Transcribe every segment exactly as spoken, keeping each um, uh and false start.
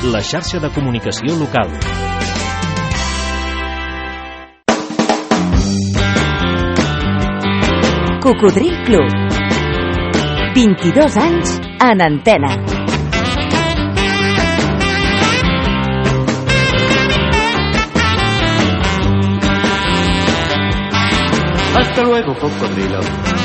la xarxa de comunicació local. Cocodril Club. vint-i-dos anys en antena. Hasta luego, cocodrilo.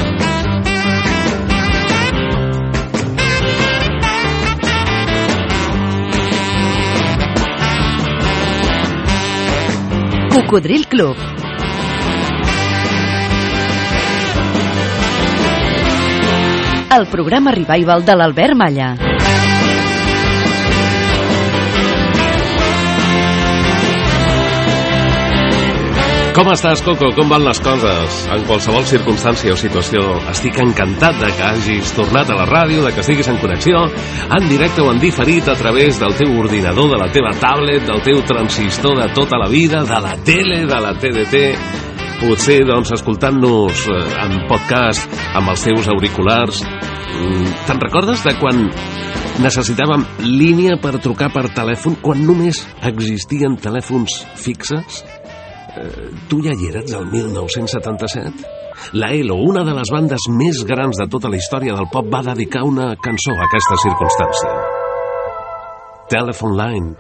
Cocodril Club. El programa revival de l'Albert Malla. Com estàs, Coco? Com van les coses? En qualsevol circumstància o situació, estic encantat de que hagis tornat a la ràdio, de que estiguis en connexió, en directe o en diferit, a través del teu ordinador, de la teva tablet, del teu transistor de tota la vida, de la tele, de la T D T, potser, doncs, escoltant-nos en podcast amb els teus auriculars. Te'n recordes de quan necessitàvem línia per trucar per telèfon, quan només existien telèfons fixes? Tu ja hi eres al mil nou-cents setanta-set? La Elo, una de les bandes més grans de tota la història del pop, va dedicar una cançó a aquesta circumstància. Telephone Line.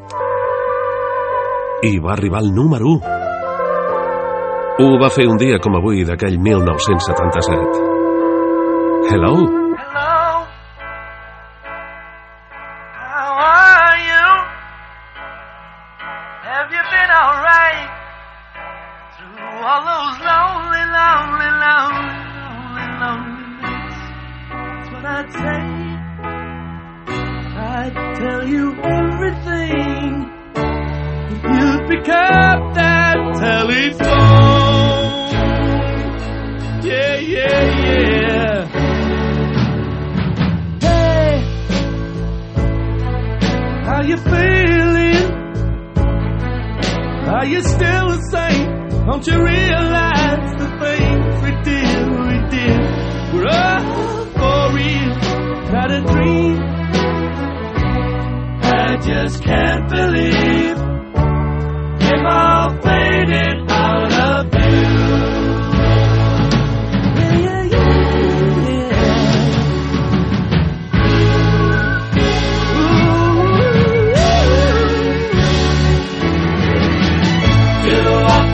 I va arribar al número u. Ho va fer un dia com avui d'aquell mil nou-cents setanta-set. Hello? Hello? How are you? Have you been all right? Through all those lonely, lonely, lonely, lonely, lonely nights. That's what I'd say. I'd tell you everything if you'd pick up that telephone. Yeah, yeah, yeah. Hey, how you feeling? Are you still the same? Don't you realize the things we did, we did were all for real, not a dream? I just can't believe it all faded out of view. Yeah, yeah, yeah, yeah. Ooh, do I?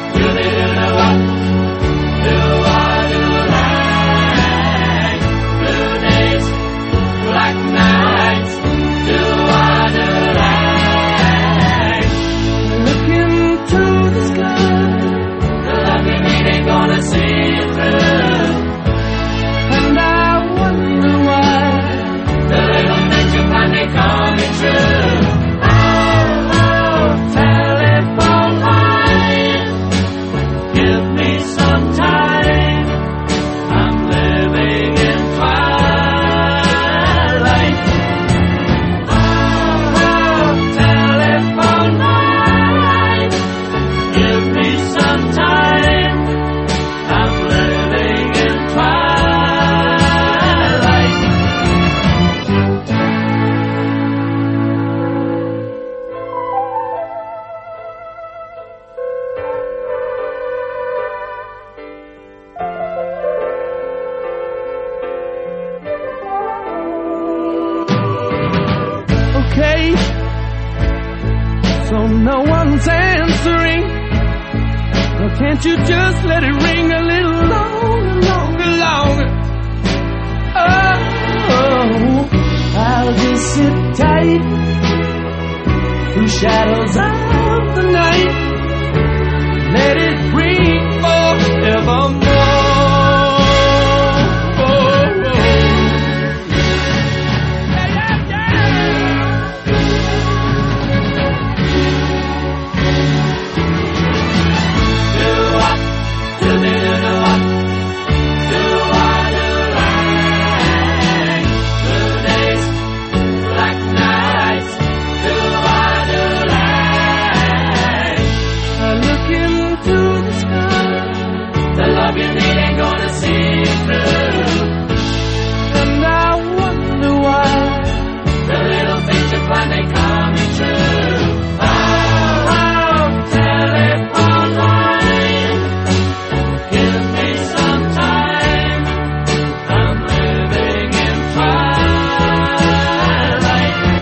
Can't you just let it ring a little longer, longer, longer? Oh, I'll just sit tight through shadows of the night. Let it ring forevermore.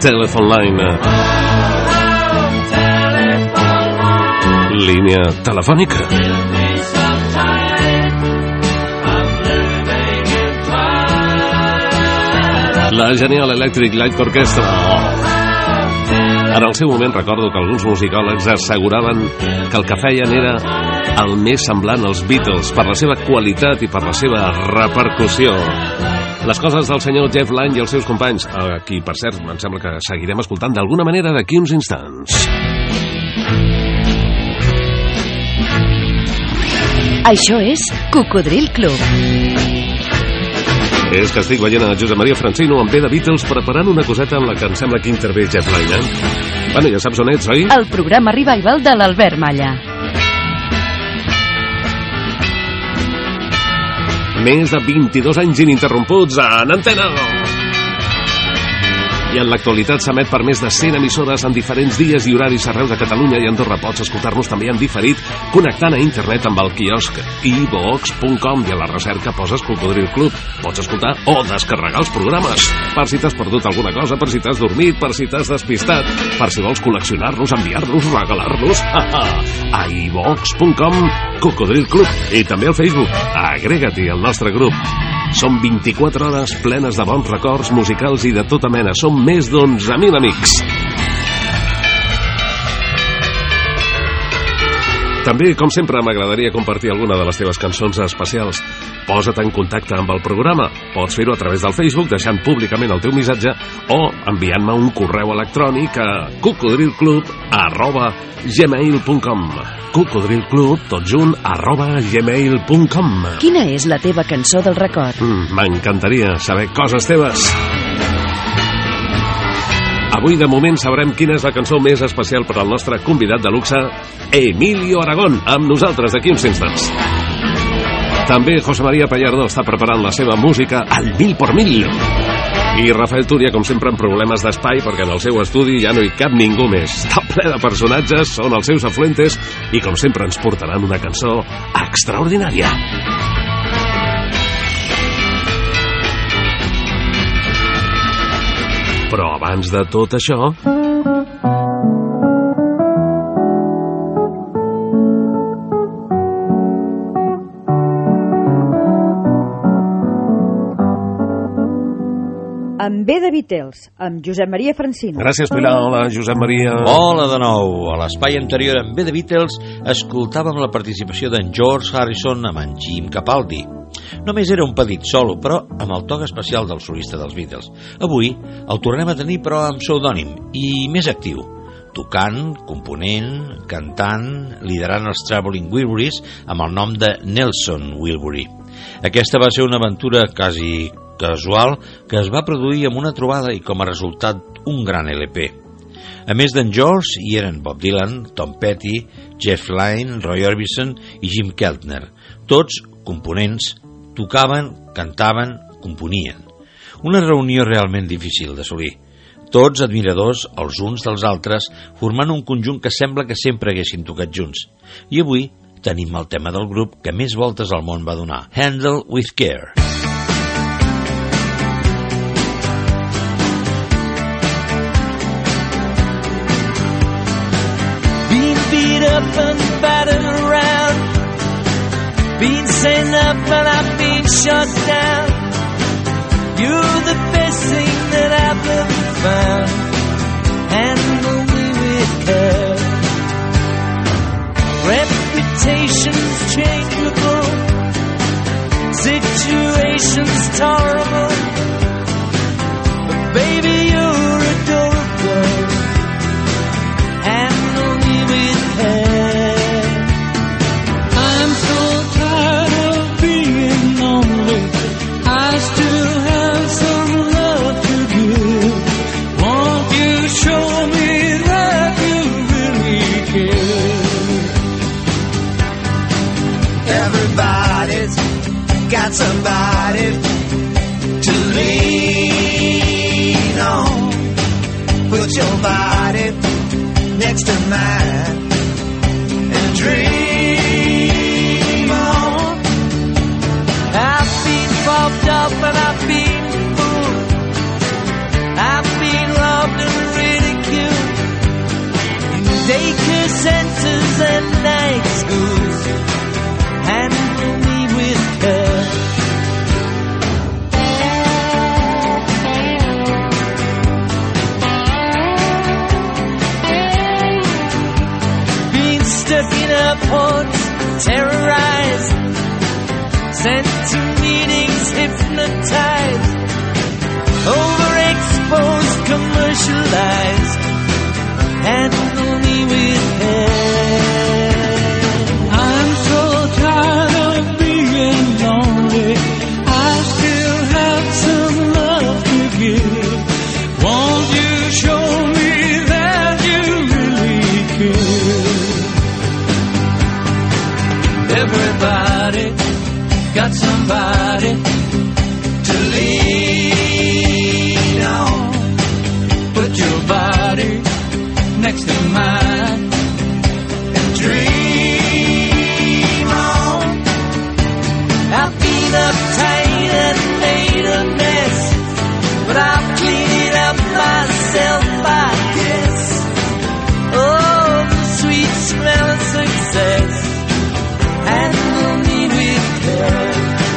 Telephone Line. Línia telefònica. La Genial Electric Light Orchestra. En el seu moment recordo que alguns musicòlegs asseguraven que el que feien era el més semblant als Beatles per la seva qualitat i per la seva repercussió. Les coses del senyor Jeff Lynne i els seus companys, a qui, per cert, em sembla que seguirem escoltant d'alguna manera d'aquí uns instants. Això és Cocodril Club. És que estic veient a Josep Maria Francino amb ve de Beatles preparant una coseta amb la que em sembla que intervé Jeff Lynne. Eh? Bueno, ja saps on ets, oi? El programa Revival de l'Albert Malla. Més de vint-i-dos anys ininterromputs en antena. I en l'actualitat s'emet per més de cent emissores en diferents dies i horaris arreu de Catalunya i Andorra. Pots escoltar-nos també en diferit connectant a internet amb el quiosc i vox punt com i a la recerca poses Cocodril Club. Pots escoltar o descarregar els programes per si t'has perdut alguna cosa, per si t'has dormit, per si t'has despistat, per si vols col·leccionar-los, enviar-los, regalar-los. A i vox punt com Cocodril Club i també al Facebook. Agrega-t'hi al nostre grup. Són vint-i-quatre hores plenes de bons records musicals i de tota mena. Som més d'onze mil amics. També, com sempre, m'agradaria compartir alguna de les teves cançons especials. Posa't en contacte amb el programa. Pots fer-ho a través del Facebook, deixant públicament el teu missatge, o enviant-me un correu electrònic a cocodrilclub arroba gmail punt com. Cocodrilclub, tot junt, arroba gmail punt com. Quina és la teva cançó del record? Mm, m'encantaria saber coses teves. Avui, de moment, sabrem quina és la cançó més especial per al nostre convidat de luxe, Emilio Aragón, amb nosaltres d'aquí uns instants. També José María Pallardo està preparant la seva música al mil por mil. I Rafael Túria, com sempre, amb problemes d'espai, perquè en el seu estudi ja no hi cap ningú més. Està ple de personatges, són els seus afluentes, i com sempre ens portaran una cançó extraordinària. Però abans de tot això... Amb ve de Beatles, amb Josep Maria Francino. Gràcies, Pilar. Hola, Josep Maria. Hola de nou. A l'espai anterior amb ve de Beatles escoltàvem la participació d'en George Harrison amb en Jim Capaldi. Només era un petit solo, però amb el toc especial del solista dels Beatles. Avui el tornem a tenir, però amb pseudònim i més actiu, tocant, component, cantant, liderant els Traveling Wilburys amb el nom de Nelson Wilbury. Aquesta va ser una aventura quasi casual que es va produir amb una trobada i com a resultat un gran L P. A més d'en George hi eren Bob Dylan, Tom Petty, Jeff Lynne, Roy Orbison i Jim Keltner, tots components, tocaven, cantaven, componien. Una reunió realment difícil d'assolir. Tots admiradors els uns dels altres, formant un conjunt que sembla que sempre haguessin tocat junts. I avui tenim el tema del grup que més voltes al món va donar, Handle with Care. Being beat up and battered around, been saying up and I've been shut down. You're the best thing that I've ever found. Handle me with care. Reputation's changeable, situation's tolerable, but baby you're adorable. Handle me with care. I'm so tired of being lonely. I still have some love to give. Won't you show me that you really care? Everybody's got somebody to lean on. Put your body next to mine and dream on. I've been fucked up and I've been fooled. I've been loved and centers and night schools. Handle me with care. Being stuck in airports, terrorized, sent to meetings, hypnotized, overexposed, commercialized. Handle me with care. I'm so tired of being lonely. I still have some love to give. Won't you show me that you really care? Everybody got somebody to lean on. Put your body next to mine and dream on. I've been uptight and made a mess, but I've cleaned it up myself, I guess. Oh, the sweet smell of success. Handle me with care.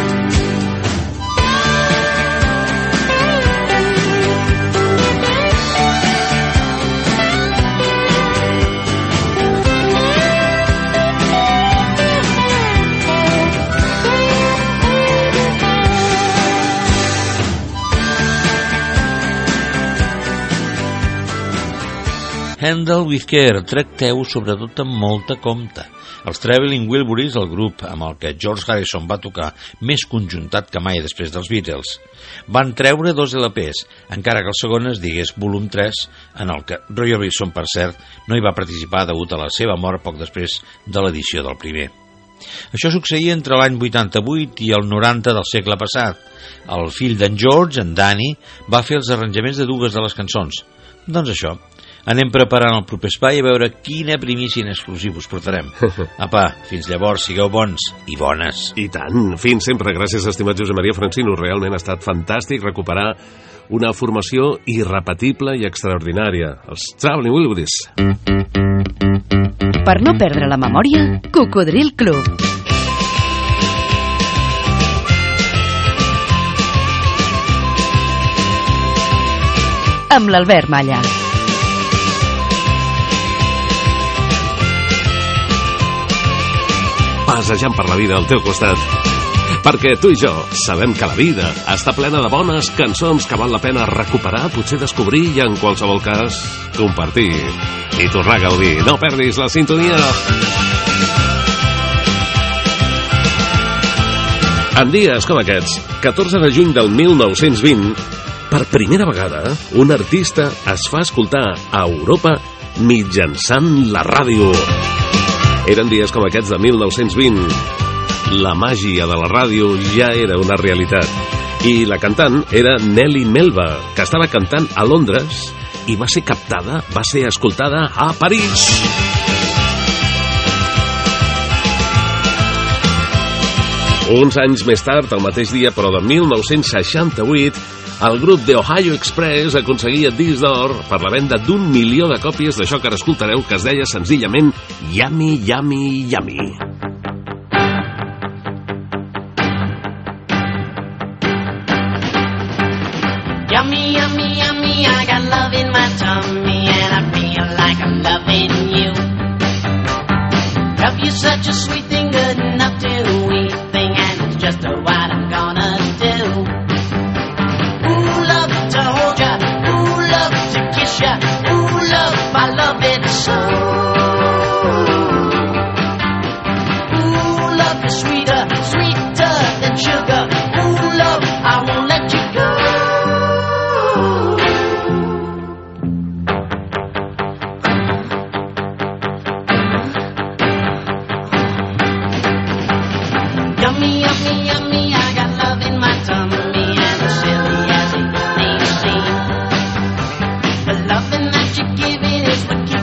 Handle with care, tracteu sobretot amb molta compte. Els Traveling Wilburys, el grup amb el que George Harrison va tocar més conjuntat que mai després dels Beatles, van treure dos L Ps, encara que el segon es digués volum tres, en el que Roy Orbison, per cert, no hi va participar degut a la seva mort poc després de l'edició del primer. Això succeïa entre l'any vuitanta-vuit i el noranta del segle passat. El fill d'en George, en Danny, va fer els arranjaments de dues de les cançons. Doncs això, anem preparant el proper espai a veure quina primícia en exclusiu us portarem. Apa, fins llavors, sigueu bons i bones. I tant, fins sempre. Gràcies, estimat Josep Maria Francino. Realment ha estat fantàstic recuperar una formació irrepetible i extraordinària. Els Traveling Wilburys. Per no perdre la memòria, Cocodril Club. Amb l'Albert Malla. Passejant per la vida al teu costat. Perquè tu i jo sabem que la vida està plena de bones cançons que val la pena recuperar, potser descobrir i en qualsevol cas compartir i tornar a gaudir. No perdis la sintonia. En dies com aquests, catorze de juny del mil nou-cents vint, per primera vegada un artista es fa escoltar a Europa mitjançant la ràdio. Eren dies com aquests de mil nou-cents vint. La màgia de la ràdio ja era una realitat. I la cantant era Nelly Melba, que estava cantant a Londres i va ser captada, va ser escoltada a París. Uns anys més tard, el mateix dia, però de mil nou-cents seixanta-vuit, el grup The Ohio Express aconseguia disc d'or per la venda d'un milió de còpies d'això que ara escoltareu, que es deia senzillament Yummy, Yummy, Yummy. Yummy, yummy, yummy, I got love in my tummy and I feel like I'm loving you. Love you such a sweet thing, good enough to eat thing, and it's just what I'm gonna do. Ooh, love to hold ya, ooh, love to kiss ya, ooh, love, I love it so. Ooh, love is sweeter, sweeter than sugar, ooh, love, I won't let you go. Yummy, yummy, yummy, I got love in my tummy, and as silly as it may seem, the loving that you're giving is what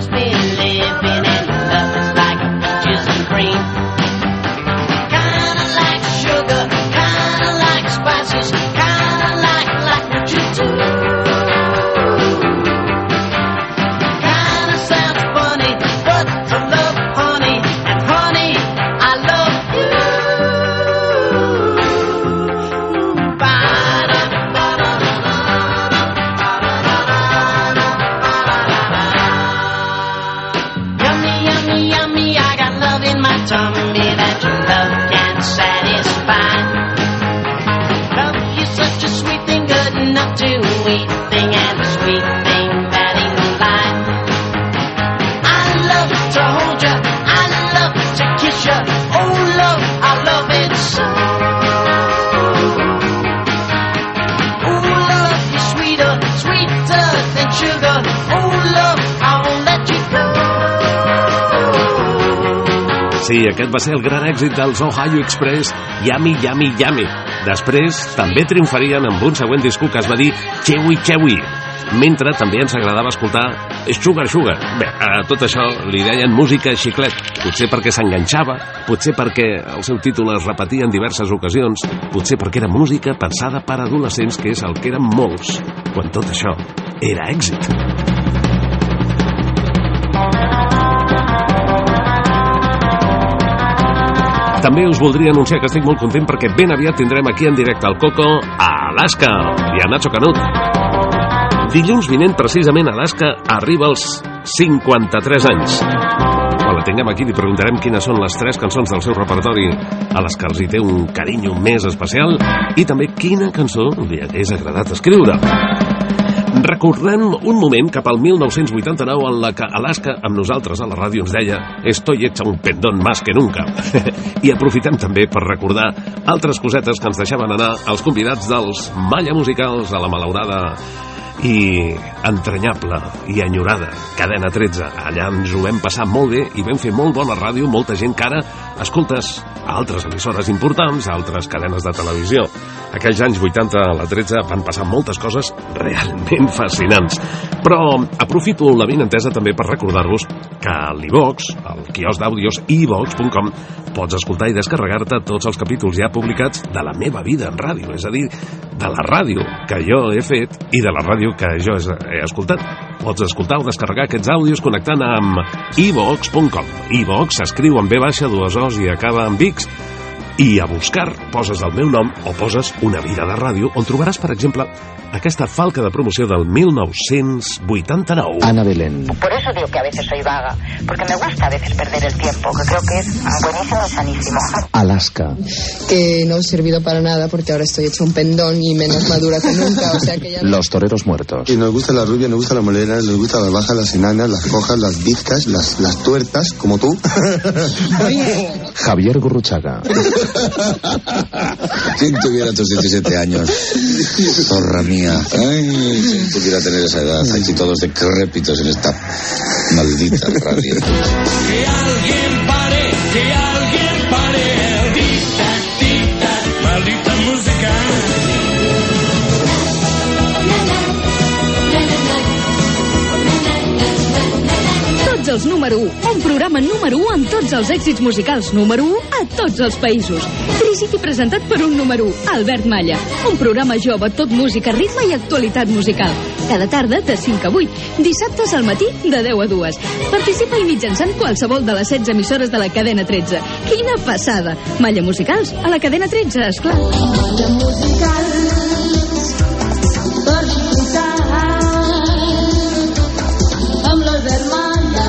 Sí, aquest va ser el gran èxit dels Ohio Express, Yummy, Yummy, Yummy. Després també triomfarien amb un següent disco que es va dir Chewy, Chewy, mentre també ens agradava escoltar Sugar, Sugar. Bé, a tot això li deien música xiclet, potser perquè s'enganxava, potser perquè el seu títol es repetia en diverses ocasions, potser perquè era música pensada per adolescents, que és el que eren molts, quan tot això era èxit. També us voldria anunciar que estic molt content perquè ben aviat tindrem aquí en directe al Coco a Alaska i a Nacho Canut. Dilluns vinent, precisament, Alaska arriba als cinquanta-tres anys. Quan la tinguem aquí li preguntarem quines són les tres cançons del seu repertori a les que els hi té un carinyo més especial i també quina cançó li hagués agradat escriure. Recordem un moment cap al mil nou-cents vuitanta-nou en la que Alaska amb nosaltres a la ràdio ens deia «Estoy hecha un pendón más que nunca». I aprofitem també per recordar altres cosetes que ens deixaven anar els convidats dels Malla Musicals a la malaurada i entranyable i enyorada Cadena tretze. Allà ens ho vam passar molt bé i vam fer molt bona ràdio, molta gent que ara escoltes a altres emissores importants, a altres cadenes de televisió. Aquells anys vuitanta a la tretze van passar moltes coses realment fascinants. Però aprofito la vinentesa també per recordar-vos que a l'iVox, al quiosc d'àudios i vox punt com, pots escoltar i descarregar-te tots els capítols ja publicats de la meva vida en ràdio, és a dir, de la ràdio que jo he fet i de la ràdio que jo he escoltat. Pots escoltar o descarregar aquests àudios connectant amb i vox punt com. iVox s'escriu amb ve baixa, dues os i acaba amb X. I a buscar poses el meu nom o poses Una vida de ràdio, on trobaràs, per exemple, aquesta falca de promoció del mil nou-cents vuitanta-nou. Ana Belén. Por eso digo que a veces soy vaga, porque me gusta a veces perder el tiempo, que creo que es buenísimo y sanísimo. Alaska. Que no he servido para nada porque ahora estoy hecho un pendón y menos madura que nunca, o sea que ya... Los toreros muertos. Y nos gusta la rubia, nos gusta la morena, nos gusta las bajas, las enanas, las cojas, las bizcas, las, las tuertas, como tú. Javier Gurruchaga. ¿Quién tuviera tus diecisiete años? Zorra mía. Ay, ¿quién pudiera tener esa edad? Aquí todos decrépitos en esta maldita radio. Que alguien pare, que alguien pare. Tic-tac, tic-tac, maldita música. Tots els número u, un programa número u en tots els èxits musicals número u a tots els països. Dirigit i presentat per un número u, Albert Malla. Un programa jove, tot música, ritme i actualitat musical. Cada tarda de cinc a vuit, dissabtes al matí de deu a dues. Participa-hi mitjançant qualsevol de les setze emissores de la cadena tretze. Quina passada! Malla Musicals a la cadena tretze, esclar. Malla Musicals, per disfrutar amb l'Albert Malla.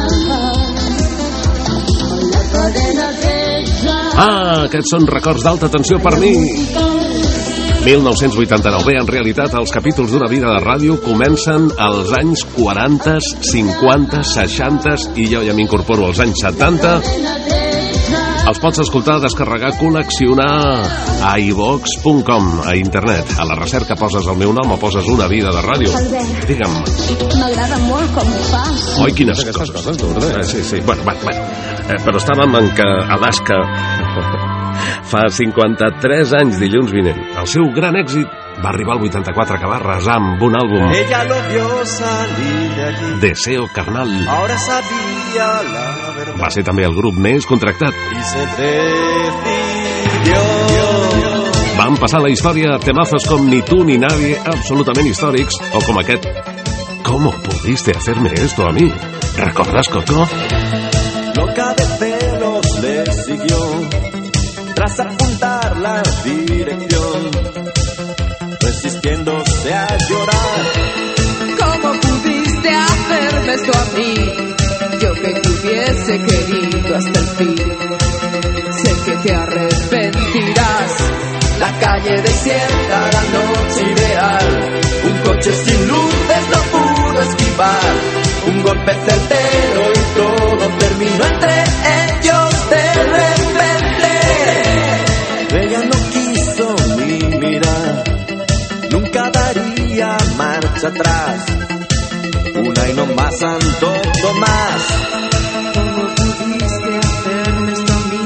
La cadena tretze. Ah, aquests són records d'alta tensió per mi. mil nou-cents vuitanta-nou. Bé, en realitat, els capítols d'Una vida de ràdio comencen als anys quaranta, cinquanta, seixanta i jo ja m'incorporo als anys setanta. Els pots escoltar, descarregar, col·leccionar a i vox punt com, a internet. A la recerca poses el meu nom o poses Una vida de ràdio. Albert, digue'm. m'agrada molt com ho fas. Oi, quines coses. coses eh, sí, sí. Bueno, bueno, bueno. Eh, però estàvem en que Alaska fa cinquanta-tres anys dilluns vinent. El seu gran èxit va arribar al vuitanta-quatre, que va arrasar amb un àlbum. Ella lo vio salir de allí. Deseo Carnal. Ahora sabía la verdad. Va ser també el grup més contractat. Y se decidió. Van passar a la història temazos com Ni tú ni nadie, absolutament històrics, o com aquest ¿Cómo pudiste hacerme esto a mí? ¿Recordas, Coco? Loca de celos le siguió tras apuntar la dirección, resistiéndose a llorar. ¿Cómo pudiste hacerme esto a mí? Yo que te hubiese querido hasta el fin. Sé que te arrepentirás. La calle desierta, la noche ideal. Un coche sin luces no pudo esquivar. Un golpe certero y todo terminó entre ellos de repente. Ella no quiso ni mirar, nunca daría marcha atrás. Una y no más, Santo Tomás. ¿Cómo pudiste hacerme esto a mí?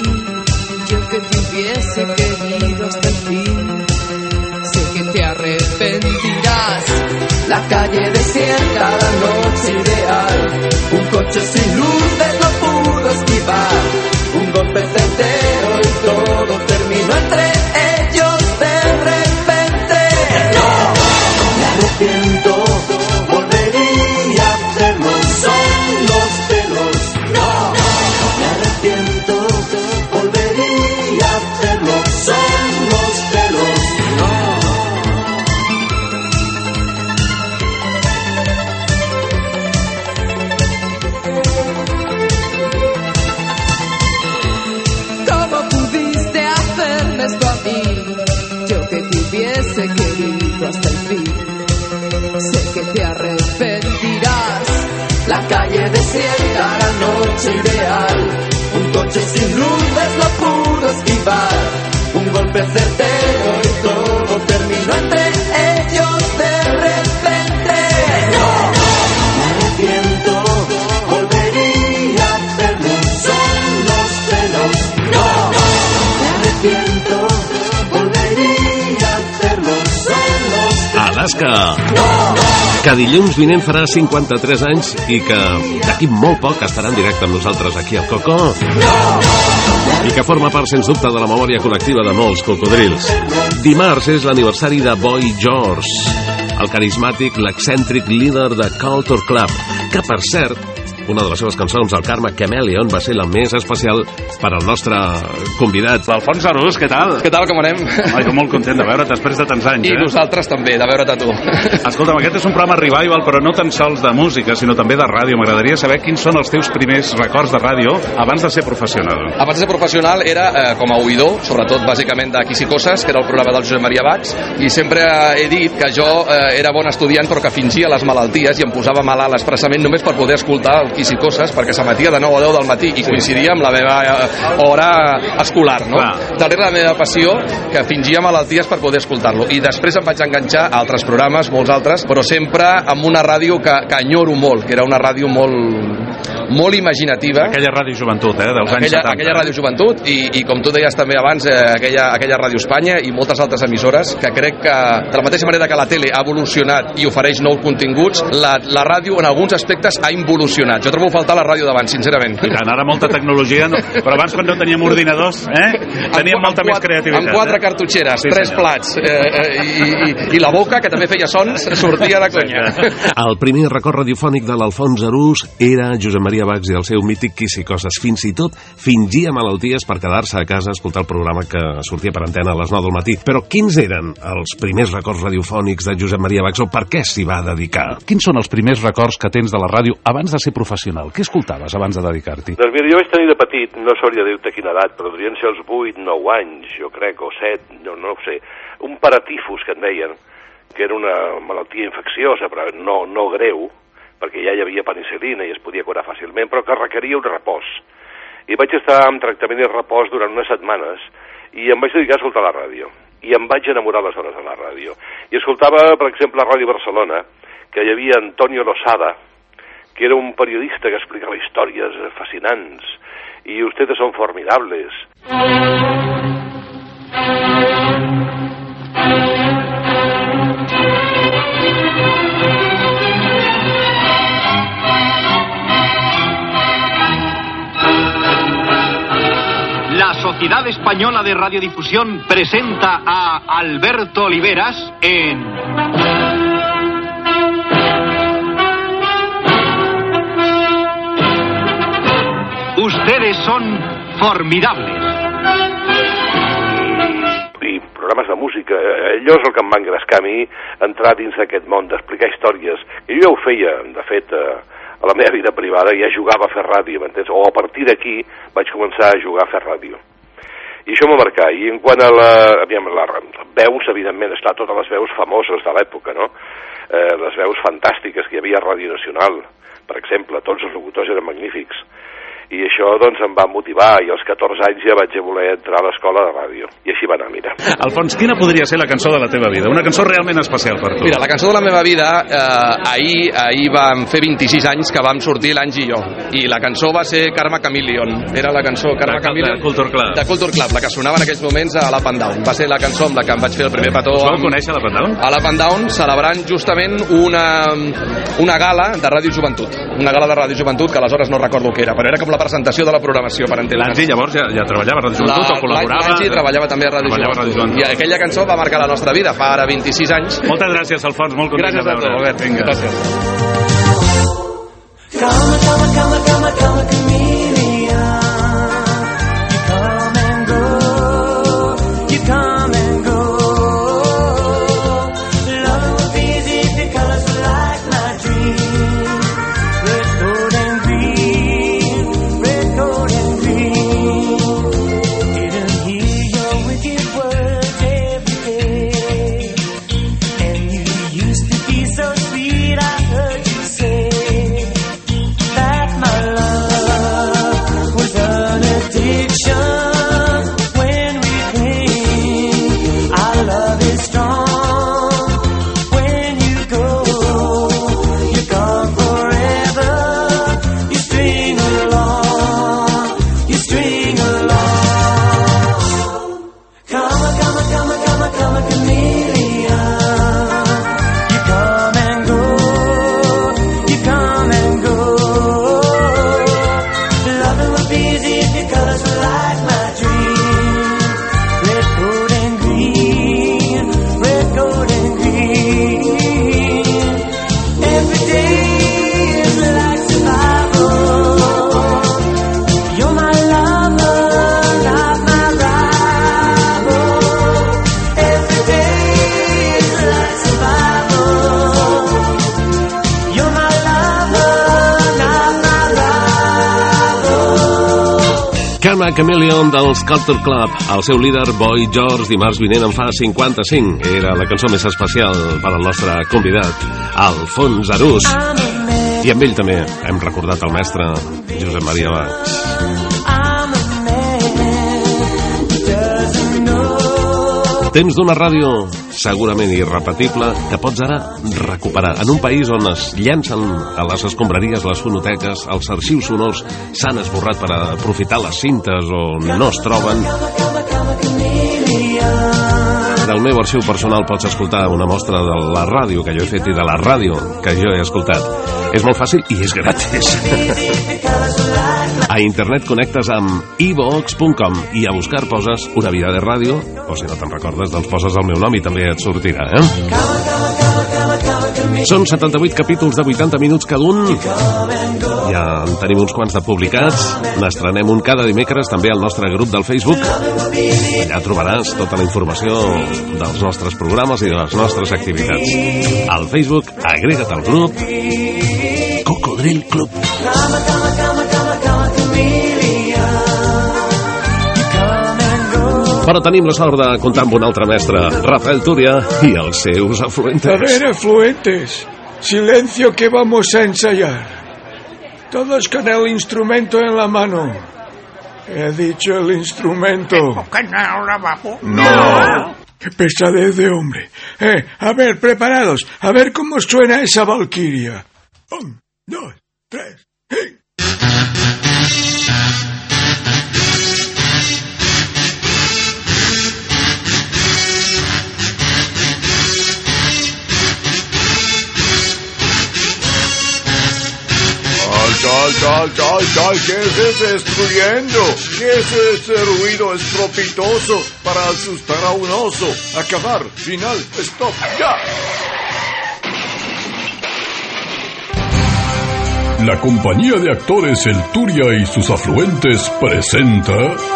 calle desierta, la noche ideal. Un coche sin luces no pudo esquivar un golpe certero y todo terminó entre ellos de repente. No, me arrepiento, volvería a hacerlo, son los celos. No, me arrepiento, volvería a hacerlo, son los celos. No. Esto a mí, yo que te hubiese querido hasta el fin, sé que te arrepentirás. La calle desierta, la noche ideal, un coche sin luces no pudo esquivar un golpe certero y todo terminó entre ellos de repente. No, me arrepiento, volvería a hacerlo, son los celos. No, me arrepiento, volvería a hacerlo, son los celos. Alaska, que dilluns vinent farà cinquanta-tres anys i que d'aquí molt poc estarà en directe amb nosaltres aquí al Coco i que forma part, sens dubte, de la memòria col·lectiva de molts cocodrils. Dimarts és l'aniversari de Boy George, el carismàtic, l'excèntric líder de Culture Club, que, per cert, una de les seves cançons, el Karma Chameleon, va ser la més especial per al nostre convidat. L'Alfons Arús, què tal? Què tal, com anem? Ai, que molt content de veure't després de tants anys, I eh? nosaltres també, de veure't a tu. Escolta'm, aquest és un programa revival, però no tan sols de música, sinó també de ràdio. M'agradaria saber quins són els teus primers records de ràdio abans de ser professional. Abans de ser professional era eh, com a oïdor, sobretot bàsicament de Quis i Coses, que era el programa del Josep Maria Bax, i sempre he dit que jo eh, era bon estudiant però que fingia les malalties i em posava malalt expressament només per poder escoltar el Quis i Coses, perquè s'emetia de nou a deu del matí i coincidia amb la meva hora escolar, no? Darrere la meva passió, que fingia malalties per poder escoltar-lo. I després em vaig enganxar a altres programes, molts altres, però sempre amb una ràdio que, que enyoro molt, que era una ràdio molt, molt imaginativa. Aquella ràdio joventut, eh, dels anys aquella, setanta. Aquella ràdio joventut, i, i com tu deies també abans, eh, aquella, aquella ràdio Espanya i moltes altres emissores, que crec que, de la mateixa manera que la tele ha evolucionat i ofereix nous continguts, la, la ràdio en alguns aspectes ha involucionat. Jo trobo a faltar la ràdio d'abans, sincerament. I tant, ara molta tecnologia, no? Però abans quan no teníem ordinadors, eh? Teníem molta amb més creativitat. Amb quatre eh? cartutxeres, sí, tres senyor. plats, eh, eh, i, i, i la boca, que també feia sons, sortia de conya. El primer record radiofònic de l'Alfons Arús era Josep Maria Bax i el seu mític Quis i Coses. Fins i tot fingia malalties per quedar-se a casa a escoltar el programa que sortia per antena a les nou del matí. Però quins eren els primers records radiofònics de Josep Maria Bax, o per què s'hi va dedicar? Quins són els primers records que tens de la ràdio abans de ser professional? Què escoltaves abans de dedicar-t'hi? Doncs mira, jo vaig tenir de petit, no sabria dir-te quina edat, però devien ser els vuit, nou anys, jo crec, o set, no, no ho sé, un paratifus que en deien, que era una malaltia infecciosa, però no, no greu, perquè ja hi havia penicil·lina i es podia curar fàcilment, però que requeria un repòs. I vaig estar en tractament i repòs durant unes setmanes i em vaig dedicar a escoltar la ràdio. I em vaig enamorar aleshores de la ràdio. I escoltava, per exemple, a Ràdio Barcelona, que hi havia Antonio Losada, que era un periodista que explicava històries fascinants, i ustedes son formidables. La Sociedad Española de Radiodifusión presenta a Alberto Oliveras en... Ustedes son formidables. I programes de música, allò és el que em va engrescar a mi, entrar dins d'aquest món, d'explicar històries. I jo ja ho feia, de fet, a la meva vida privada, ja jugava a fer ràdio, m'entens? O a partir d'aquí vaig començar a jugar a fer ràdio. I això m'ha marcat. I en quant a la... Aviam, la veus, evidentment, esclar, totes les veus famoses de l'època, no? Eh, les veus fantàstiques que hi havia a Ràdio Nacional, per exemple, tots els locutors eren magnífics. I això doncs em va motivar, i als catorze anys ja vaig voler entrar a l'escola de ràdio, i així va anar, mira. Alfons, quina podria ser la cançó de la teva vida? Una cançó realment especial per tu. Mira, la cançó de la meva vida, eh, ahir, ahir vam fer vint-i-sis anys que vam sortir l'Angie i jo, i la cançó va ser Karma Chameleon, era la cançó Karma de, Chameleon de Culture Club. de Culture Club, la que sonava en aquells moments a l'Up and Down. Va ser la cançó amb la que em vaig fer el primer petó. Us vau amb... conèixer a l'Up and Down? A l'Up and Down, celebrant justament una, una gala de Ràdio Joventut. Una gala de Ràdio Joventut que aleshores no recordo què era, però era com la presentació de la programació per entendre. L'Angie llavors ja, ja treballava a Ràdio Joventut o col·laborava? L'Angie treballava també a Ràdio Joventut. Ràdio Joventut. I aquella cançó va marcar la nostra vida fa ara vint-i-sis anys. Moltes gràcies, Alfons, molt content de veure. Gràcies a tu, Albert. Vinga. Gràcies. Come, come, come, come, come, chameleon. You come and go. You come and go. Loving would be easy if your colors were like my dream. Red, gold, and green. Red, gold, and green. Didn't hear your wicked words every day. And you used to be so sweet, I heard you say that my love was an addiction. When we cling, our love is strong. When you go, you're gone forever. You string along, you string along. Come, come, come, come, come, chameleon. You come and go, you come and go. Loving would be easy if your colors were like my dream. Red, gold, and green. Red, gold, and green. Every day is like survival. You're my lover, not my rival. Every day is like survival. You're my lover, not my rival. Karma Chameleon dels Culture Club. El seu líder, Boy George, dimarts vinent en fa cinquanta-cinc. Era la cançó més especial per al nostre convidat, Alfons Arús. I amb ell també hem recordat el mestre Josep Maria Bach. Temps d'una ràdio segurament irrepetible que pots ara recuperar en un país on es llencen a les escombraries les fonoteques, els arxius sonors s'han esborrat per aprofitar les cintes o no es troben. Del meu arxiu personal pots escoltar una mostra de la ràdio que jo he fet i de la ràdio que jo he escoltat. És molt fàcil i és gratis. A internet connectes amb i vox punt com i a buscar poses Una vida de ràdio, o si no te'n recordes doncs poses el meu nom i també et sortirà, eh? Són setanta-vuit capítols de vuitanta minuts cada un. Ja en tenim uns quants de publicats. N'estrenem un cada dimecres també al nostre grup del Facebook. Allà trobaràs tota la informació dels nostres programes i de les nostres activitats. Al Facebook, agrega't al grup Cocodril Club. Però tenim la sort de comptar amb un altre mestre, Rafael Túria, i els seus afluentes. A ver, afluentes, silencio que vamos a ensayar. Todos con el instrumento en la mano. He dicho el instrumento. No. Qué pesadez de hombre. Eh, a ver, preparados. A ver cómo suena esa valquiria. Un, dos, tres. ¡Hey! Tal, tal, tal, tal, ¿qué es ese estruendo? ¿Qué es ese ruido estropitoso para asustar a un oso? Acabar, final, stop, ya. La compañía de actores El Túria y sus afluentes presenta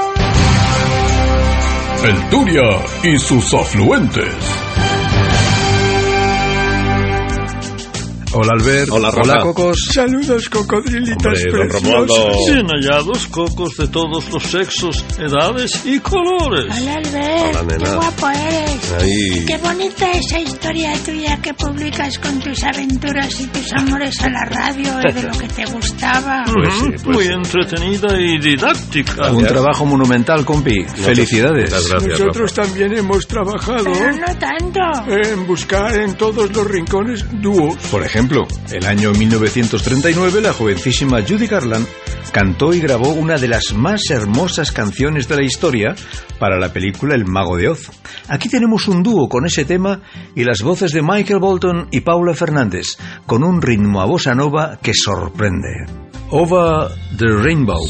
El Túria y sus afluentes. Hola, Albert. Hola, Rafa. Hola, Cocos. Saludos, cocodrilitas Hombre, don preciosos. Romualdo. Bien hallados cocos de todos los sexos, edades y colores. Hola, Albert. Hola, nena. Qué guapo eres. Ahí. Qué bonita esa historia tuya que publicas con tus aventuras y tus amores a la radio y de lo que te gustaba. Pues sí, pues Muy sí. entretenida y didáctica. Un trabajo monumental, compi. Felicidades. Muchas gracias, Nosotros también hemos trabajado Pero no tanto. en buscar en todos los rincones dúos. Por ejemplo, el año mil novecientos treinta y nueve, la jovencísima Judy Garland cantó y grabó una de las más hermosas canciones de la historia para la película El Mago de Oz. Aquí tenemos un dúo con ese tema y las voces de Michael Bolton y Paula Fernández, con un ritmo a bossa nova que sorprende. Over the Rainbow.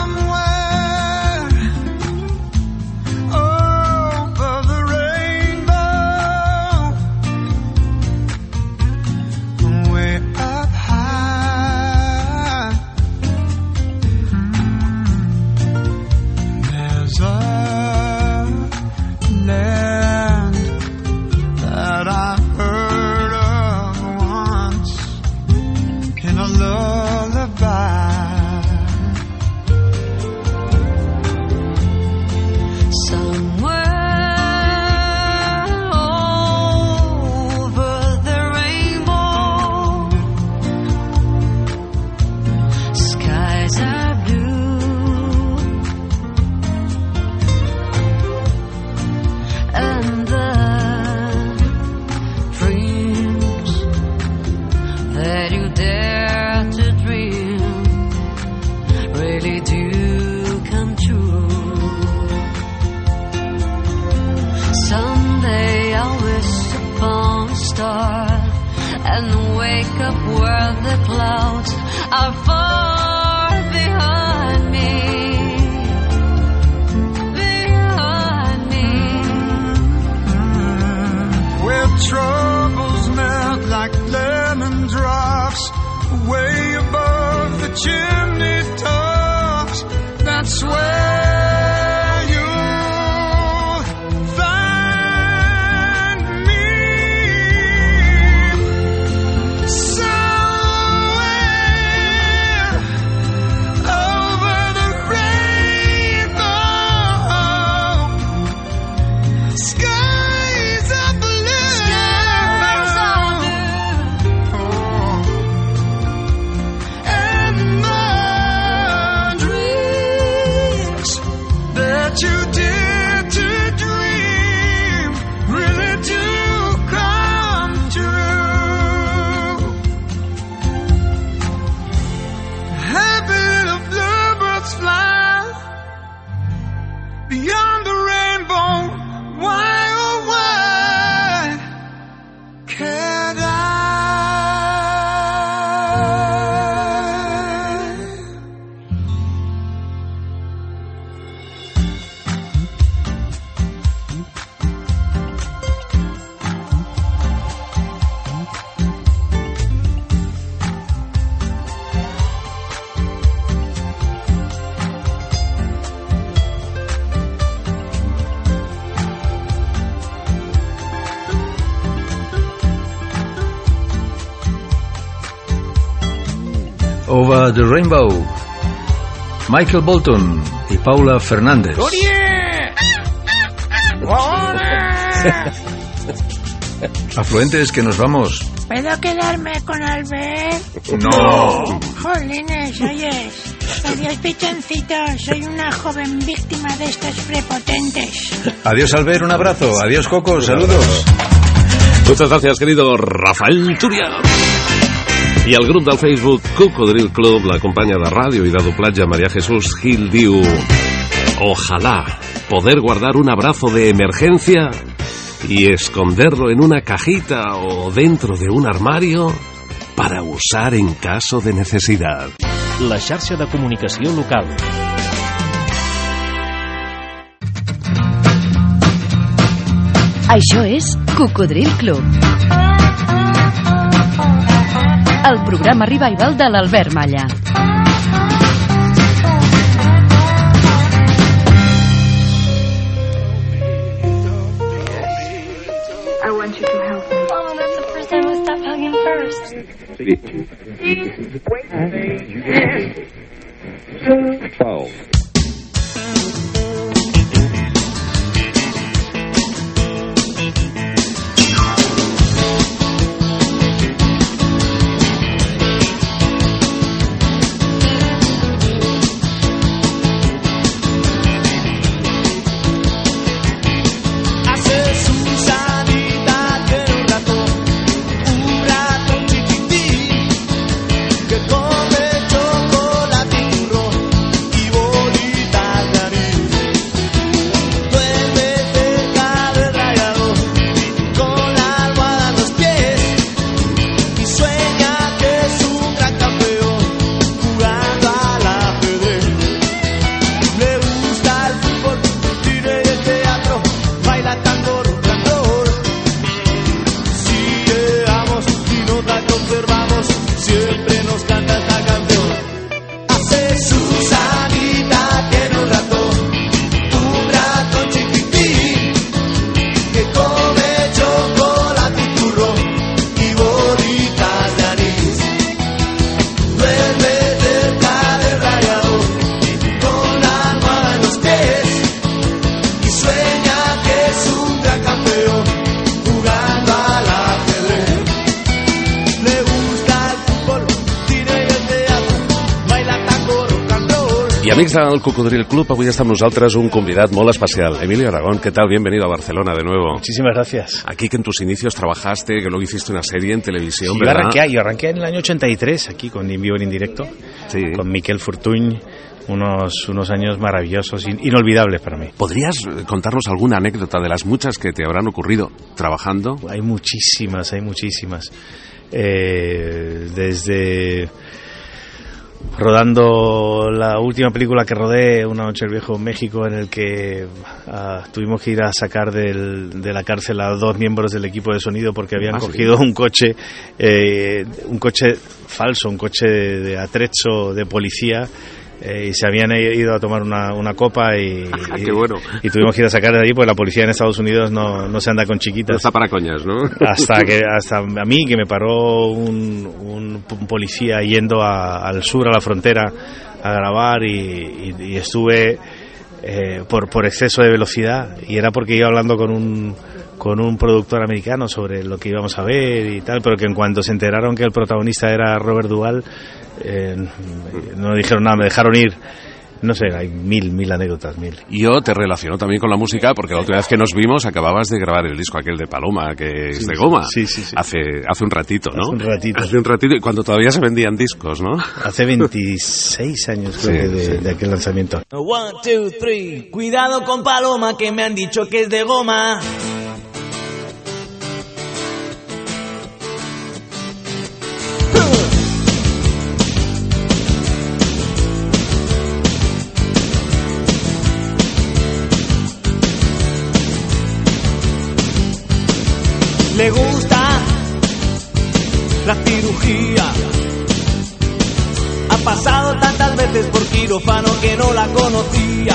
Over the Rainbow, Michael Bolton y Paula Fernández. Afluentes, que nos vamos. ¿Puedo quedarme con Albert? No. Jolines, oyes. Adiós, pichoncito. Soy una joven víctima de estos prepotentes. Adiós, Albert, un abrazo. Adiós, Coco, saludos. Muchas gracias, querido Rafael Turia. I el grup del Facebook Cocodril Club l'acompanya de ràdio i de doblatge María Jesús Gil diu: ojalá poder guardar un abrazo de emergencia y esconderlo en una cajita o dentro de un armario para usar en caso de necesidad. La xarxa de comunicació local. Això és Cocodril Club, el programa revival de l'Albert Malla. I want you to help me. Oh, that's the first time we stopped hugging first. twelve. Amics del Cocodril Club, avui està amb nosaltres un convidat molt especial, Emilio Aragón. ¿Qué tal? Bienvenido a Barcelona de nuevo. Muchísimas gracias. Aquí que en tus inicios trabajaste, que luego hiciste una serie en televisión, sí, ¿verdad? Yo arranqué, yo arranqué en el año ochenta y tres, aquí con En Vivo en Indirecto, sí. Con Miquel Fortuny, unos, unos años maravillosos, in, inolvidables para mí. ¿Podrías contarnos alguna anécdota de las muchas que te habrán ocurrido trabajando? Hay muchísimas, hay muchísimas. Eh, desde... rodando la última película que rodé, Una noche del viejo en México, en el que uh, tuvimos que ir a sacar del, de la cárcel a dos miembros del equipo de sonido porque habían ah, cogido sí. un coche eh, un coche falso, un coche de, de atrecho de policía, eh, y se habían ido a tomar una, una copa y, ah, qué bueno. y, y tuvimos que ir a sacar de ahí porque la policía en Estados Unidos no, no se anda con chiquitas. No está para coñas, ¿no? Hasta que hasta a mí que me paró un, un, un policía yendo a, al sur, a la frontera, a grabar y, y, y estuve eh, por, por exceso de velocidad, y era porque iba hablando con un con un productor americano sobre lo que íbamos a ver y tal, pero que en cuanto se enteraron que el protagonista era Robert Duvall, eh, no dijeron nada, me dejaron ir. No sé, hay mil, mil anécdotas, mil. Y yo te relaciono también con la música, porque la última vez que nos vimos acababas de grabar el disco aquel de Paloma, que es sí, de goma. Sí, sí, sí. Hace, hace un ratito, ¿no? Hace un ratito. Hace un ratito, y cuando todavía se vendían discos, ¿no? Hace veintiséis años, creo, sí, de, sí. de aquel lanzamiento. One, two, three. Cuidado con Paloma, que me han dicho que es de goma. Le gusta la cirugía. Ha pasado tantas veces por quirófano que no la conocía.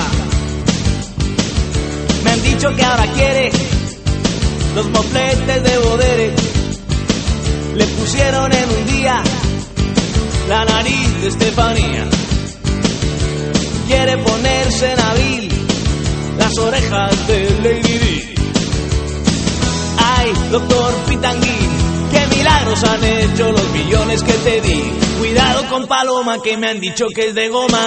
Me han dicho que ahora quiere los mofletes de Bodere. Le pusieron en un día la nariz de Estefanía. Quiere ponerse en abril las orejas de Lady Di. Ay, doctor Pitangui, qué milagros han hecho los millones que te di. Cuidado con Paloma, que me han dicho que es de goma.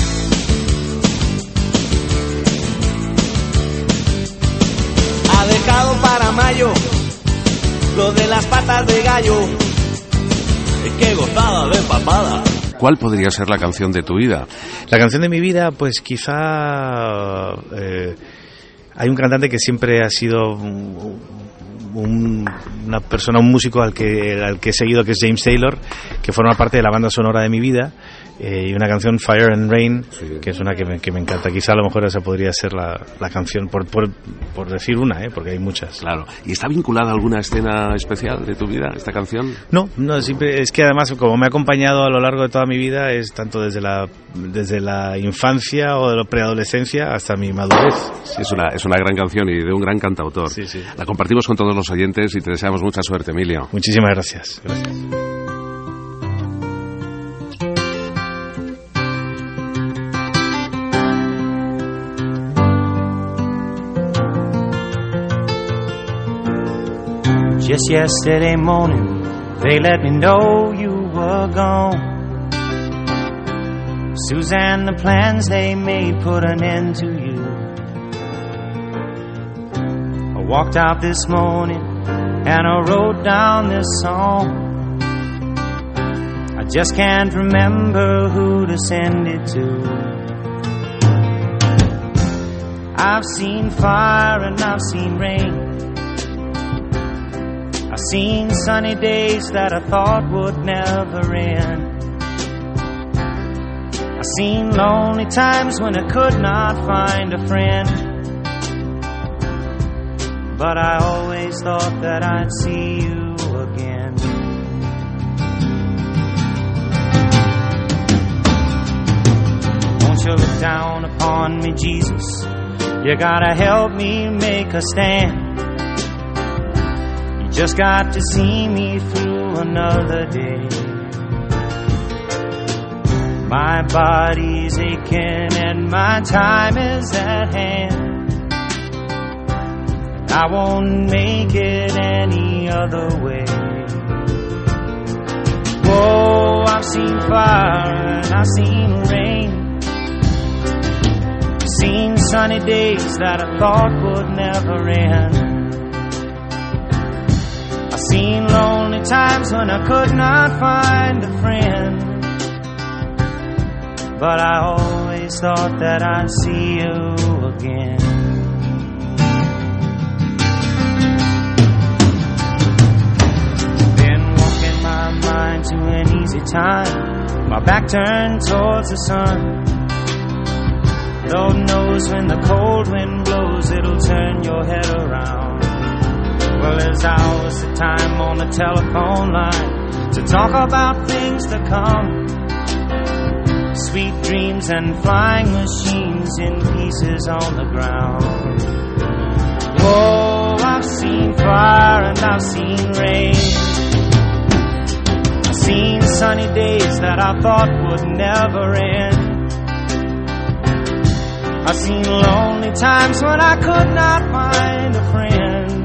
Ha dejado para mayo lo de las patas de gallo. Qué gozada de papada. ¿Cuál podría ser la canción de tu vida? La canción de mi vida, pues quizá... Eh, hay un cantante que siempre ha sido... Un, una persona, un músico al que, al que he seguido, que es James Taylor, que forma parte de la banda sonora de mi vida, eh, y una canción, Fire and Rain, sí. que es una que me, que me encanta. Quizá a lo mejor esa podría ser la, la canción, por, por, por decir una, ¿eh? Porque hay muchas. Claro. ¿Y está vinculada a alguna escena especial de tu vida, esta canción? No, no, siempre, es que además, como me ha acompañado a lo largo de toda mi vida, es tanto desde la, desde la infancia o de la preadolescencia hasta mi madurez. Sí, es una, es una gran canción y de un gran cantautor. Sí, sí. La compartimos con todos los oyentes y te deseamos mucha suerte, Emilio. Muchísimas gracias. Gracias. Just yesterday morning, they let me know you were gone. Suzanne, the plans they made put an end to you. I walked out this morning and I wrote down this song. I just can't remember who to send it to. I've seen fire and I've seen rain. I've seen sunny days that I thought would never end. I've seen lonely times when I could not find a friend. But I always thought that I'd see you again. Won't you look down upon me, Jesus? You gotta help me make a stand. You just got to see me through another day. My body's aching and my time is at hand. I won't make it any other way. Whoa, I've seen fire and I've seen rain. Seen sunny days that I thought would never end. I've seen lonely times when I could not find a friend. But I always thought that I'd see you again. Been walking my mind to an easy time, my back turned towards the sun. Lord knows when the cold wind blows, it'll turn your head around. Well, there's hours of time on the telephone line to talk about things to come. Sweet dreams and flying machines in pieces on the ground. Whoa, I've seen fire and I've seen rain. I've seen sunny days that I thought would never end. I've seen lonely times when I could not find a friend.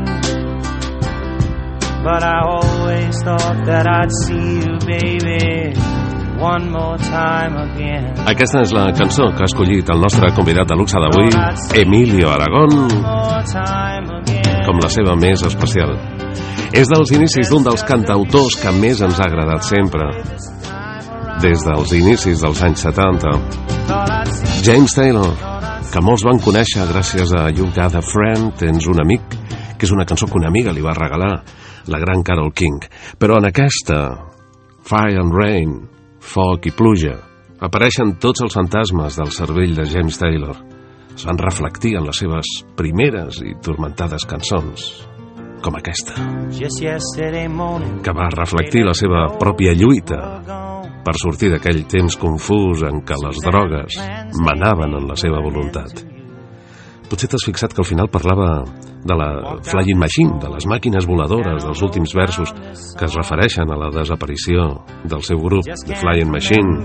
But I always thought that I'd see you, baby, one more time again. Aquesta és la cançó que ha escollit el nostre convidat de luxe d'avui, Emilio Aragón, com la seva més especial. És dels inicis d'un dels cantautors que més ens ha agradat sempre, des dels inicis dels anys setanta. James Taylor, que molts van conèixer gràcies a You Got a Friend, Tens un amic, que és una cançó que una amiga li va regalar, la gran Carole King. Però en aquesta, Fire and Rain, Foc i pluja, apareixen tots els fantasmes del cervell de James Taylor. Es van reflectir en les seves primeres i turmentades cançons, com aquesta, que va reflectir la seva pròpia lluita per sortir d'aquell temps confús en què les drogues manaven en la seva voluntat. Potser t'has fixat que al final parlava de la Flying Machine, de les màquines voladores, dels últims versos que es refereixen a la desaparició del seu grup, The Flying Machine.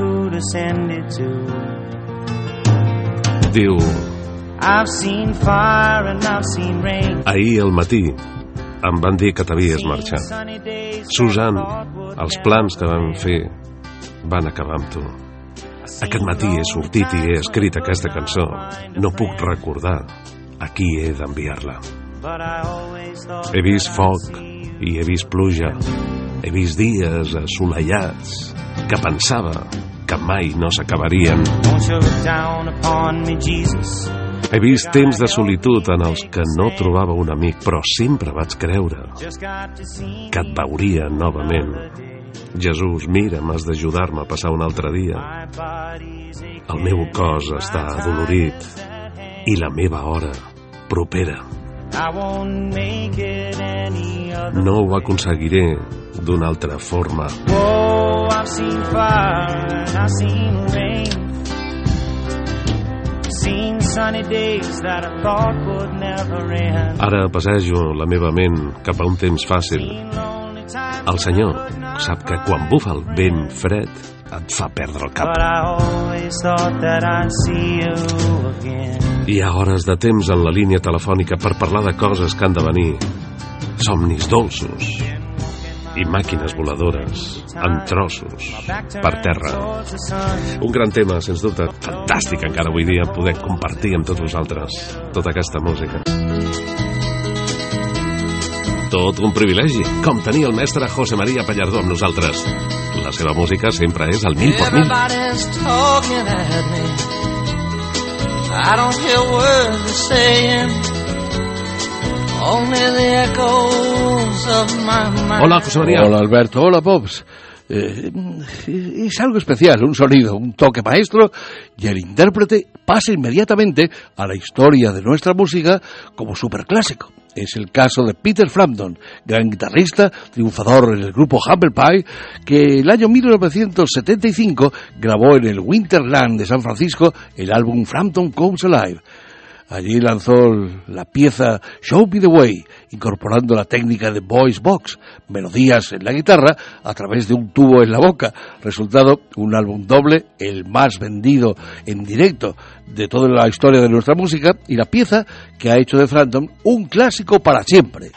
Diu: ahir al matí em van dir que t'havies marxat. Susan, els plans que vam fer van acabar amb tu. Aquest matí he sortit i he escrit aquesta cançó. No puc recordar a qui he d'enviar-la. He vist foc i he vist pluja. He vist dies assolellats que pensava que mai no s'acabarien. He vist temps de solitud en els que no trobava un amic, però sempre vaig creure que et veuria novament. Jesús, mira'm, has d'ajudar-me a passar un altre dia. El meu cos està adolorit i la meva hora propera. No ho aconseguiré d'una altra forma. Ara passejo la meva ment cap a un temps fàcil. El Senyor sap que quan bufa el vent fred et fa perdre el cap. Hi ha hores de temps en la línia telefònica per parlar de coses que han de venir. somnis dolços i màquines voladores en trossos per terra. Un gran tema, sens dubte, fantàstic encara avui dia poder compartir amb tots vosaltres tota aquesta música. Tot un privilegi, com tenir el mestre José María Pallardó amb nosaltres. La seva música sempre és al mil per mil. I don't hear words they're saying, only the echoes of my mind. Hola, José María. Hola, Alberto. Hola, Pops. Eh, es algo especial, un sonido, un toque maestro, y el intérprete pasa inmediatamente a la historia de nuestra música como superclásico. Es el caso de Peter Frampton, gran guitarrista, triunfador en el grupo Humble Pie, que el año mil novecientos setenta y cinco grabó en el Winterland de San Francisco el álbum Frampton Comes Alive. Allí lanzó la pieza Show Me the Way, incorporando la técnica de voice box, melodías en la guitarra a través de un tubo en la boca. Resultado, un álbum doble, el más vendido en directo de toda la historia de nuestra música, y la pieza que ha hecho de Frampton un clásico para siempre.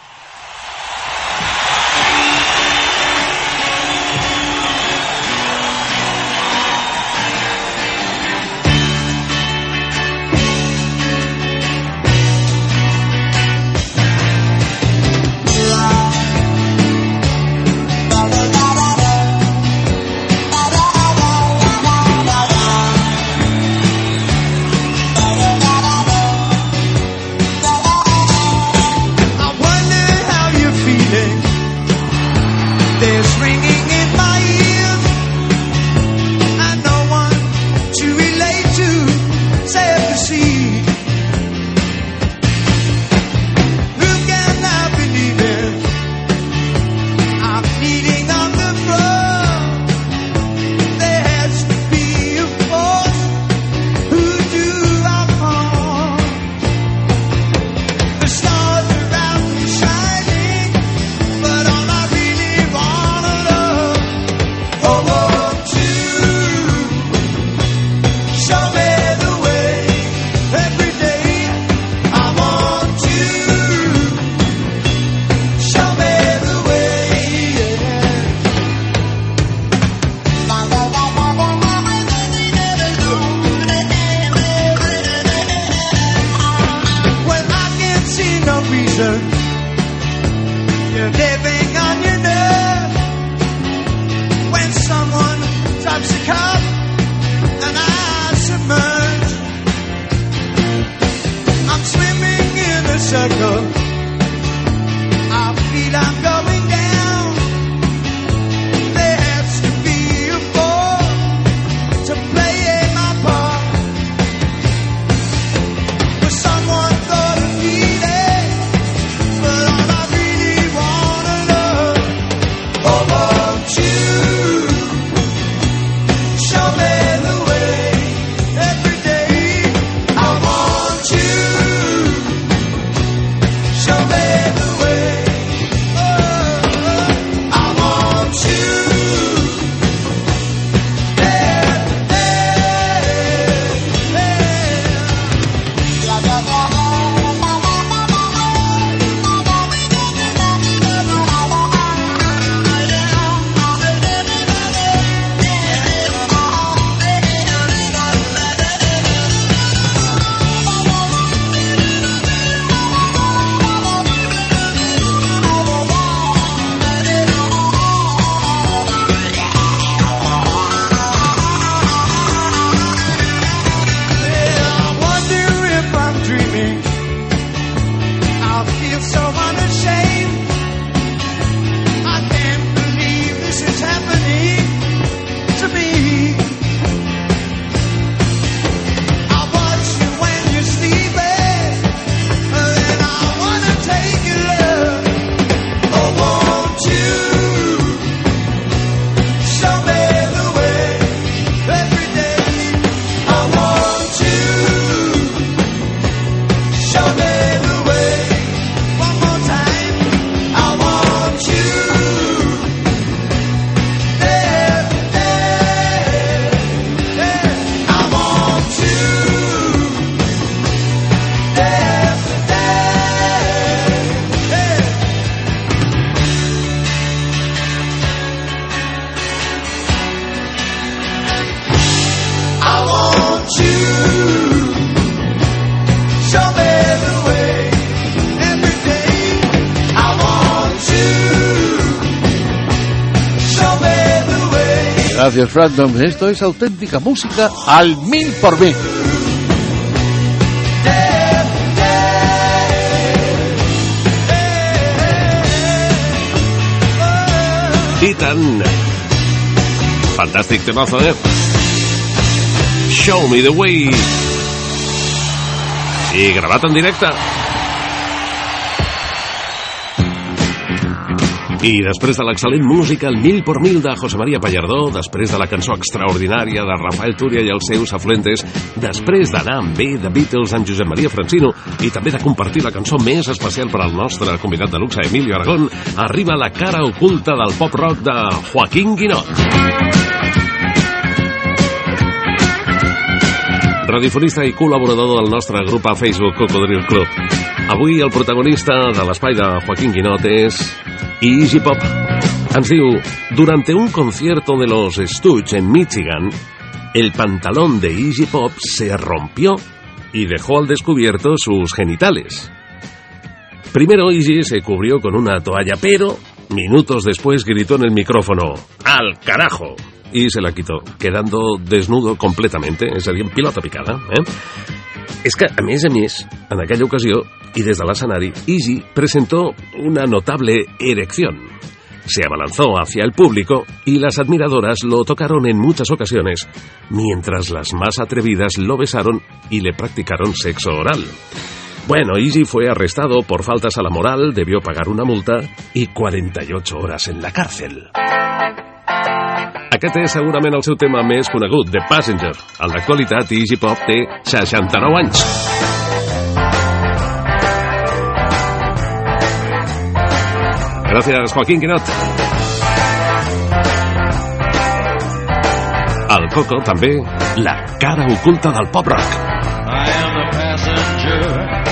Gracias, Brandon. Esto es auténtica música al mil por mil. I tant. Fantàstic temazo, eh? Show me the way. I gravat en directe. I després de l'excel·lent música al mil por mil de José María Pallardó, després de la cançó extraordinària de Rafael Túria i els seus afluentes, després d'anar amb bé de Beatles en Josep María Francino i també de compartir la cançó més especial per al nostre convidat de luxe, Emilio Aragón, arriba la cara oculta del pop-rock de Joaquín Guinot. Radiofonista i col·laborador del nostre grup a Facebook Cocodril Club. Avui el protagonista de l'espai de Joaquín Guinot és Iggy Pop. Ens diu: durante un concierto de los Stooges en Michigan, el pantalón de Iggy Pop se rompió y dejó al descubierto sus genitales. Primero Iggy se cubrió con una toalla, pero minutos después gritó en el micrófono: ¡al carajo! Y se la quitó, quedando desnudo completamente, és a dir, en pilota picada, eh? És que, a més a més, en aquella ocasió, y desde el escenario, Iggy presentó una notable erección. Se abalanzó hacia el público y las admiradoras lo tocaron en muchas ocasiones, mientras las más atrevidas lo besaron y le practicaron sexo oral. Bueno, Iggy fue arrestado por faltas a la moral, debió pagar una multa y cuarenta y ocho horas en la cárcel. Aquest és segurament el seu tema més conegut, The Passenger. En l'actualitat, Iggy Pop té seixanta-nou anys. Gràcies, Joaquín Guinot. Al Coco, també, la cara oculta del pop-rock. I am the passenger,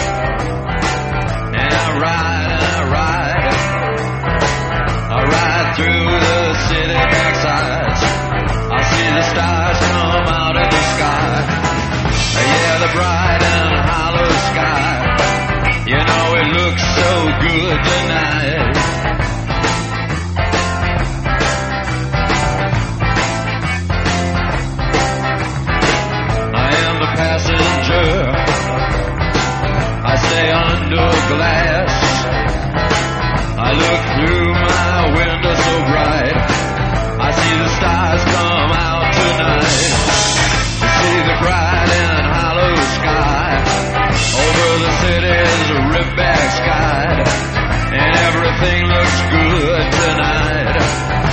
and I ride, and I ride, I ride through the city backsides. I see the stars come out of the sky, yeah, the bright and hollow sky. You know it looks so good tonight. I am the passenger, I stay under glass, I look through my window so bright, I see the stars come out tonight. I see the bright and hollow sky over the city's rip-back sky, and everything looks good tonight.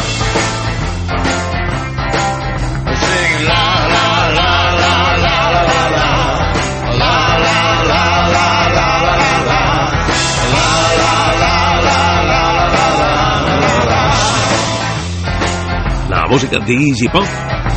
I sing la la la la la la la la la la la la la la la la La música d'Iggy Pop.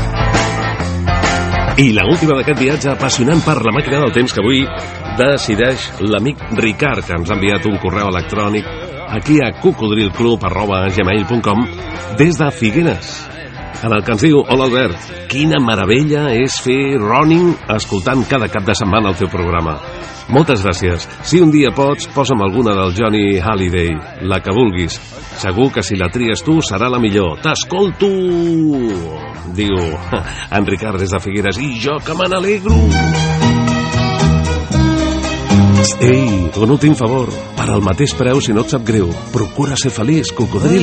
I l'última d'aquest viatge apassionant per la màquina del temps que avui decideix l'amic Ricard, que ens ha enviat un correu electrònic aquí a cocodrilclub arroba gmail punt com des de Figueres, en el que ens diu: hola Albert, quina meravella és fer running escoltant cada cap de setmana el teu programa. Moltes gràcies. Si un dia pots, posa'm alguna del Johnny Halliday, la que vulguis. Segur que si la tries tu serà la millor. T'escolto! Diu en Ricard des de Figueres. I jo que me n'alegro! Ei, un últim favor. Per al mateix preu, si no et sap greu, procura ser feliç, cocodril.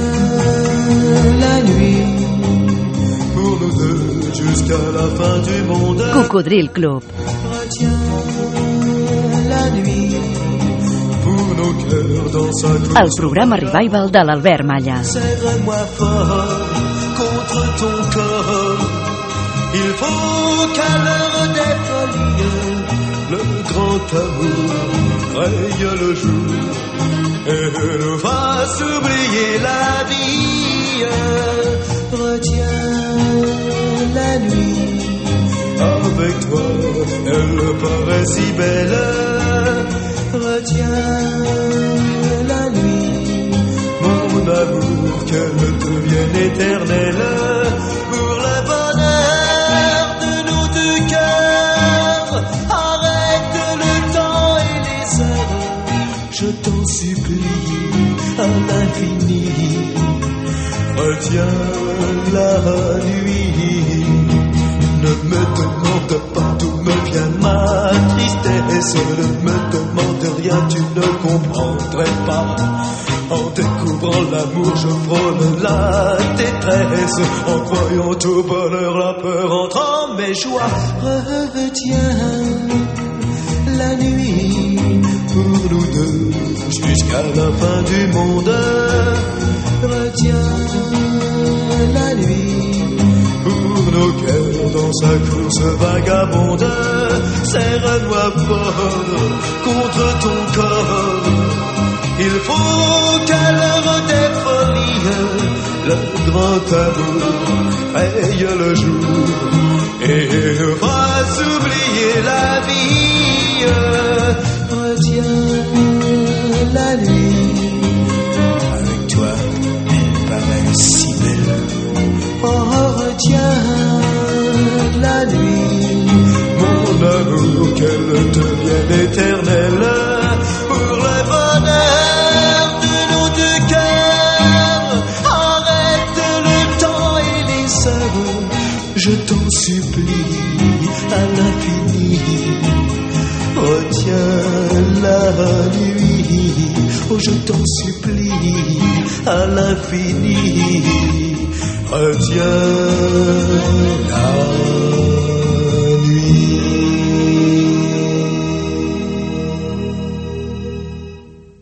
Cocodril Club. El programa revival de l'Albert Malla. Il faut qu'à l'heure des folies, le grand amour raye le jour et nous fasse oublier la vie. Retiens la nuit, avec toi, elle paraît si belle. Retiens la nuit, mon amour, qu'elle devienne éternelle. Pour le bonheur de nos deux cœurs, arrête le temps et les heures, je t'en supplie à l'infini. Retiens retiens la nuit. Ne me demande pas d'où me vient ma tristesse. Ne me demande rien, tu ne comprendrais pas. En découvrant l'amour, je frôle la détresse. En croyant au bonheur, la peur entre en mes joies. Retiens la nuit pour nous deux jusqu'à la fin du monde. Retiens la nuit pour nos cœurs dans sa course vagabonde. Serre-moi fort contre ton corps. Il faut qu'à l'heure des folies, le grand amour raye le jour et nous fasse oublier la vie. Retiens la nuit, avec toi elle paraît si belle. Oh, retiens la nuit, mon amour, qu'elle devienne éternelle. Pour le bonheur de nos deux cœurs, arrête le temps et les heures, je t'en supplie à l'infini. Retiens la nuit, oh je t'en supplie à l'infini. Retiens la nuit.